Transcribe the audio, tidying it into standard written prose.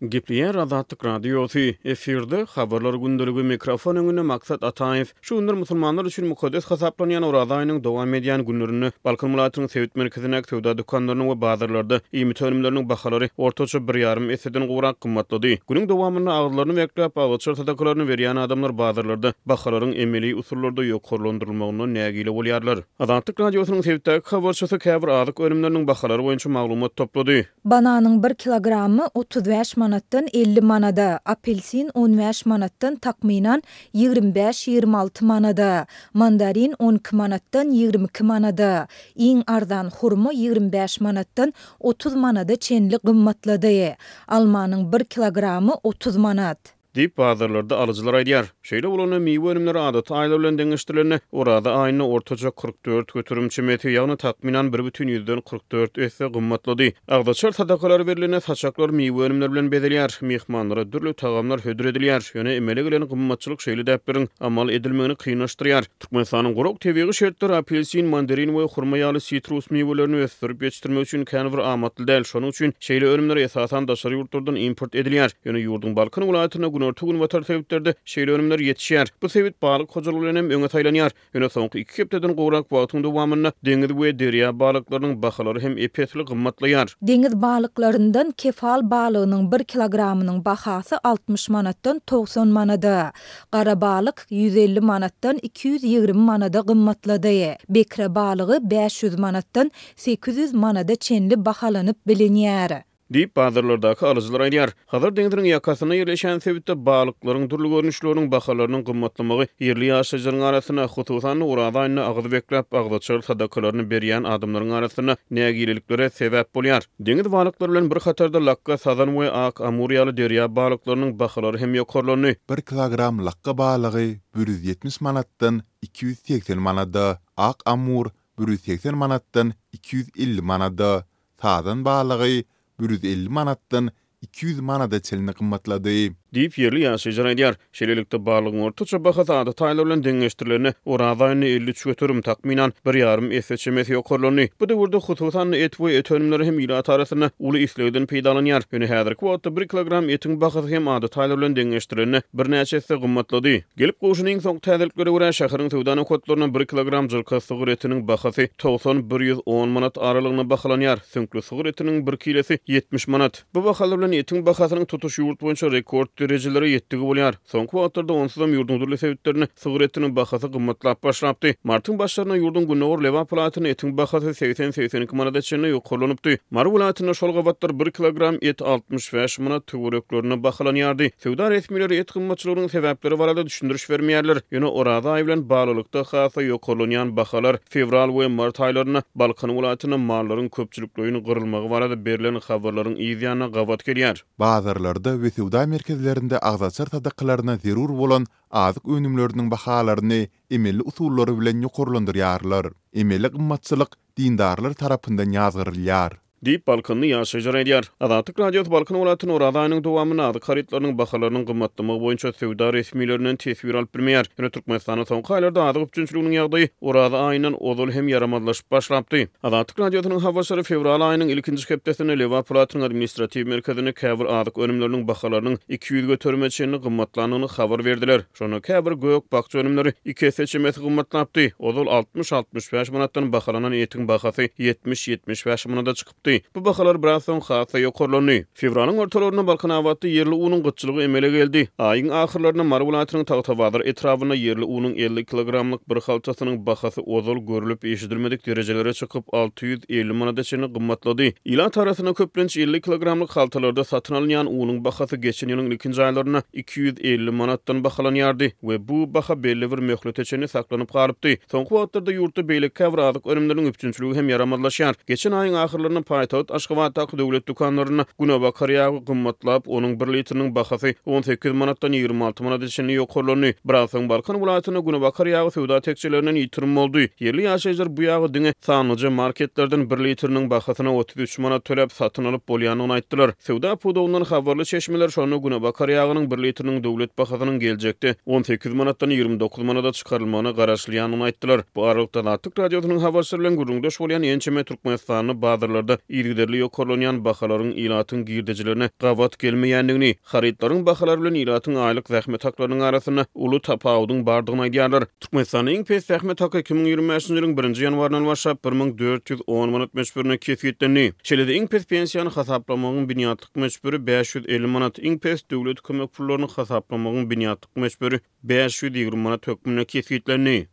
Gepleyen Azatlyk Radiosu efirde habarlar gündəligi mikrofon öňünde maksat Ataev şu günler musulmanlar üçin mukaddes hasaplanýan Orada aýynyň dowam edýän günlerini Balkan Mulatynyň Sewit merkezine töwda dükanlarynyň we bazarlarda iýmit önümleriniň bahalary ortaça 1,5 eseden gowrak kymmatlady. Günüň dowamynda aglaryny beklep agçyr sadakalaryny berýän adamlar bazarlarda bahalaryň emeli usullarda ýokarlandyrylmagyna nägile bolýarlar. Azatlyk Radiosynyň Sewitdäki habarçysy käbir azyk önümleriniň bahalary boýunça maglumat toplady. Bananyň 1 kilogramy 35 manatdan 50 manada, apelsin 15 manatdan takminan 25-26 manada, mandarin 12 manatdan 22 manada, iň arzan hurma 25 manatdan 30 manada çenli gymmatlady. Almanyň 1 kilogramy 30 manat. Dip bazarlarda alıcılar aýdýar. Şeýle bolany meýwe önümleri adaty aýlar bilen deňeşdirilenne orada aýyny ortaça 44 götürümçi metri ýagny takminan 1,44 esse gymmatlady. Agdaçar sadakalary berilene saçaklar meýwe önümleri bilen bezelýär. Mehmanlara dürli tagamlar hödür edilýär. Ýöne emele gelen gymmatçylyk şeýle däp biriň amal edilmegini kynlaşdyrýar. Türkmenistanyň guruk tebigi şertleri apelsin, mandarin we hurma ýaly sitrus meýwelerini ösdürip ýetişdirmek üçin kän bir amatly däl. Şonuň üçin şeýle önümleri esasan daşary ýurtlardan import edilýär. Ýöne ýurdun Balkan welaýatyna ortugun watar sewitlerde şeýle önümler ýetişýär. Bu sewit balyk hojalygy bilen hem öňe taýlanýar. Ýöne soňky 2 hepdeden gowrak wagtyň dowamynda deňiz we derýa balyklarynyň bahalary hem epetli gymmatlaýar. Deňiz balyklарyndan kefal balygynyň 1 kilogramynyň bahasy 60 manatdan 90 manada, gara balyk 150 manatdan 220 manada gymmatlady. Bekre balygy 500 manatdan 800 manada çenli bahalanyp bilinýär. Dip bazarlardaky alyjylar aýdýar. Hazır deňiziň ýakasyna ýerleşen sewitde balyklaryň türlü görnüşleriniň bahalarynyň gymmatlamagy ýerli ýaşaýjylaryň arasyna, hususan Orada aýyny agyzy beklep agdaçyr sadakalaryny berýän adamlaryň arasyna nägileliklere sebäp bolýar. Deňiz balyklary bilen bir hatarda lakka, sazan we ak, amur ýaly derýa balyklarynyň bahalary hem ýokarlany. 1 kilogram lakka balygy 170 manatdan 280 manada, ak amur 180 manatdan 250 manada, sazan balygy 150 manatdan 200 manada çelini gymmatlady. Dip ýerli ýaşaýjylar aýdýar. Şeýlelikde balygyň ortaça bahasy adaty aýlar bilen deňeşdirilenne Orada aýyny 53 götürüm takminan 1,5 esse çemeti ýokarlany. Bu döwürde hususan et we et önümleri hem ýylat arasyna uly islegden peýdalanýar. Ýöne häzirki wagtda 1 kilogram etiň bahasy hem adaty aýlar bilen deňeşdirilenne bir näçe esse gymmatlady. Gelip goşunyň soň täzeliklere görä şäheriň töwdany kotlaryna 1 kilogram jylky sygyr etiniň bahasy 90-110 manat aralygyna bahalanýar. Sünkli sygyr etiniň 1 kilosy 70 manat. Bu bahalar bilen etiň bahasynyň tutuş ýurt boýunça rekord derejelere ýetdigi bolýar. Soňky wagtlarda onsuzam ýurdun durly sewitlerini sygyr etiniň bahasy gymmatlap başlapdy. Martyň başlaryna ýurdun Günnowur Lewa pulatyny etiň bahasy 80-82 manada çenli ýokarlanypdy. Mar welaýatyna şol gawatlar 1 kilogram et 65 manat töwereklerine bahalanýardy. Sewda resmileri et gymmatçylygynyň sebäpleri barada düşündiriş bermeýärler. Ýöne Orada aý bilen balylykda hasa ýokarlanýan bahalar fevral we mart aýlaryna Balkan welaýatyna mallaryň köpçülikligini gyrylmagy barada berilen habarlaryň ýygyna gawat gelýär. Bazarlarda we sewda merkezlerinde agzaçyr sadakalaryna zerur bolan azyk önümleriniň bahalaryny emeli usullary bilen ýokarlandyrýarlar. Emeli gymmatçylyk dindarlar tarapyndan ýazgyrylýar. Dip Balkanly ýaşaýjylar aýdýar. Azatlyk Radiosu Balkan welaýatynyň Orada aýynyň dowamyna azyk haritlarynyň bahalarynyň gymmatlamagy boýunça sewda resmiýetlerinden tesbir alyp bilmeýär. Ýöne Türkmenistanyň soňky aýlarda azyk üçinçiliginiň ýagdaýy Orada aýynyň ozul hem ýaramazlaşyp başlapdy. Azatlyk Radiosynyň habarçylary fevral aýynyň ilkinji hepdesinde Lewa pulatynyň administrativ merkezine käbir azyk önümleriniň bahalarynyň 200 götürme çenli gymmatlanyny habar berdiler. Şonu käbir gök bakçy önümleri 2 esse çemeti gymmatlapdy. Ozul 60-65 manatdan bahalanan etiň bahasy 70-75 manada çykypdy. Bu bahalar biraz soň hasa ýokarlany. Fevralyň ortalaryna Balkan awatdy yerli unyň gyçylygy emele geldi. Aýyň ahyrlaryna Mar welaýatynyň Tagtabazar etrawyna yerli unyň 50 kilogramlyk bir halçasynyň bahasy ozal görülip eşidilmedik derejelere çykyp 650 manada çenli gymmatlady. Ýylat arasyna köplençi 50 kilogramlyk haltalarda satyn alynýan unyň bahasy geçen ýylyň ikinji aýlaryna 250 manatdan bahalanýardy we bu baha belli bir möhlete çenli saklanyp galypdy. Soňky wagtlarda ýurtda beýlik käwradyk önümleriň üçinçiligi hem ýaramazlaşýar. Geçen aýyň ahyrlaryna Paýtagat Aşgabatdaky döwlet dukanylaryna Günewakar ýagy gymmatlap, onuň 1 litriniň bahasy 18 manatdan 26 manat çenli ýokarlany. Biraz soň Balkan welaýatyna Günewakar ýagy sewda tekçilerinden ýitirim boldy. Yerli ýaşaýjylar bu ýagy diňe sanlyca marketlerden 1 litriniň bahasyna 33 manat töläp satyn alyp bolýanyny aýtdylar. Sewda pudowndan habarly çeşmeler şonu Günewakar ýagynyň 1 litriniň döwlet bahasynyň geljekde 18 manatdan 29 manata çykarylmagyny garaşlýanyny aýtdylar. Bu aralykda Azatlyk Radiosynyň habarçylary bilen gurulmdaş bolýan ençeme Türkmenistanyň bazarlarda ýigderli ýokarlanýan bahalaryň ilatyň girdijilerine gawat gelmeýändigini, haritlaryň bahalary bilen ilatyň aýlyk zähmet haklarynyň arasyna uly tapawudyň bardygyny aýdýarlar. Türkmenistanyň iň pes zähmet hakly 2025-nji ýylyň 1-nji ýanwarynyň başlap 1410 manat meşberine kesýetlendi. Şeýle-de iň pes pensiýany hasaplamagyň binýatlyk meşberi 550 manat, iň pes döwlet kömek pullaryny hasaplamagyň binýatlyk meşberi 520 manat hökmüne kesýetlendi.